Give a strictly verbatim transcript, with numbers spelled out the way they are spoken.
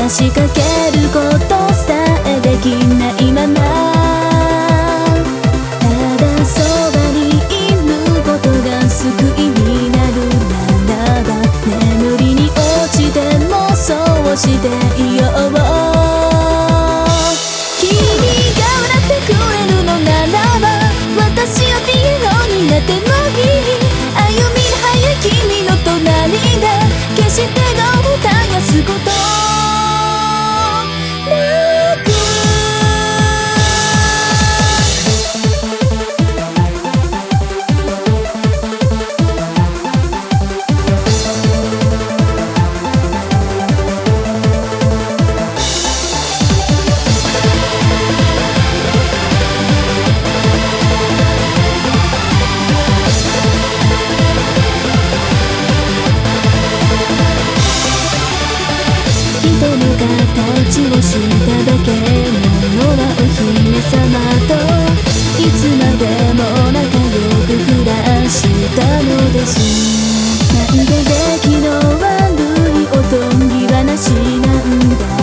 話しかけることさえできないまま、ただそばにいることが救いになるならば、眠りに落ちてもそうしていよう。君が笑ってくれるのならば、私はピエロになってもいい。歩み早い君の隣で決して顔を探すことなく、形をしただけのはお姫様といつまでも仲良く暮らしたのです。なんで出来の悪いおとぎ話なんだ。